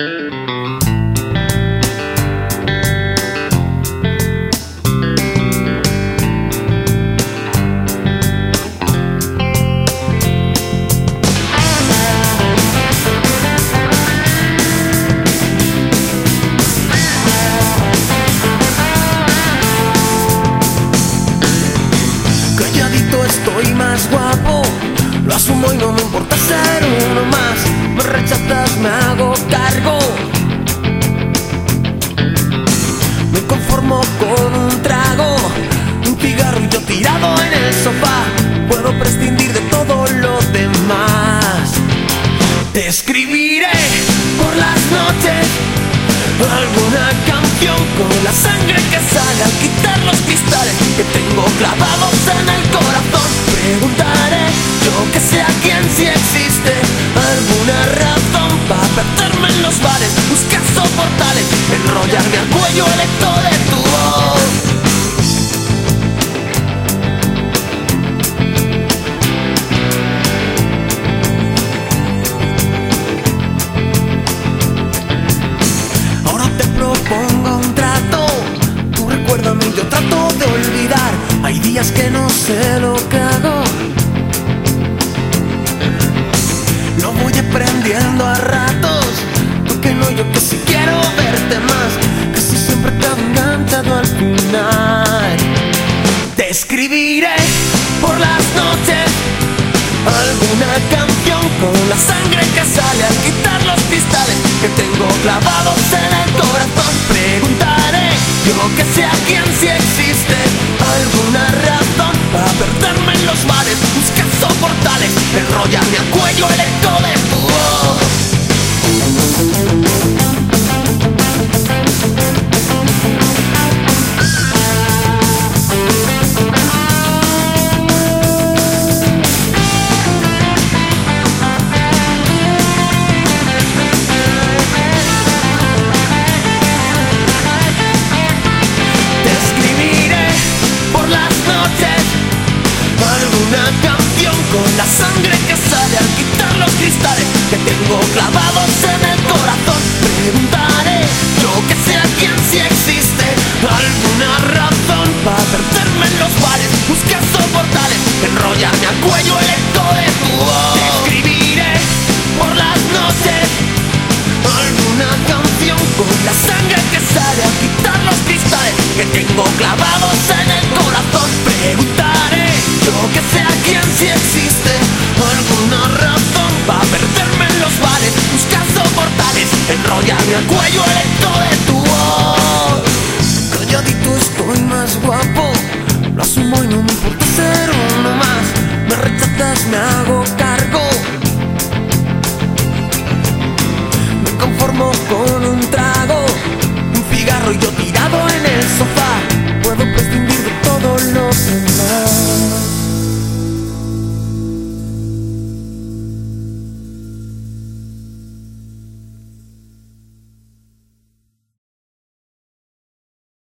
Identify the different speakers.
Speaker 1: Estoy más guapo, lo asumo y no me importa ser uno más. Me rechazas, me hago cargo. Me conformo con un trago, un cigarro y yo tirado en el sofá. Puedo prescindir de todo lo demás. Te escribiré por las noches alguna canción con la sangre que sale al quitar los cristales que tengo clavados en el corazón. Preguntaré, yo que sé a quién, si existe alguna razón para perderme en los bares, buscar soportales, enrollarme al cuello el eco de tu voz. Ahora te propongo un trato, tú recuérdame y yo trato de olvidar. Hay días que no sé lo que hago, lo voy aprendiendo a ratos. Tú que no, yo que si quiero verte más, casi siempre te he enganchado al final. Te escribiré por las noches alguna canción con la sangre que sale al quitar los cristales que tengo clavados en el corazón. Preguntaré, yo que sé a quién, si existe alguna razón para perderme en los bares, buscar soportales, enrollarme al cuello el eco de tu voz. Alguna canción con la sangre que sale al quitar los cristales que tengo clavados en el corazón. Preguntaré, yo que sé a quién, si existe alguna razón para perderme en los bares, buscar soportales, enrollarme al cuello el eco de tu voz. Te escribiré por las noches alguna canción con la sangre que sale al quitar los cristales que tengo clavados en el corazón. Preguntaré, yo que sé a quién, si existe alguna razón para perderme en los bares, buscar soportales, enrollarme al cuello el eco de